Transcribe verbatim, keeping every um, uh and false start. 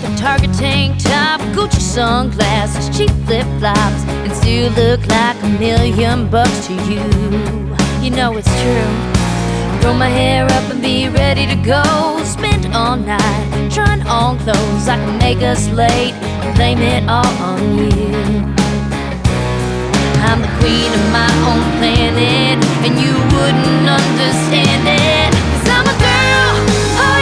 Target tank top, Gucci sunglasses, cheap flip-flops, and still look like a million bucks to you. You know it's true. Throw my hair up and be ready to go. Spend all night trying on clothes. I can make us late and blame it all on you. I'm the queen of my own planet, and you wouldn't understand it.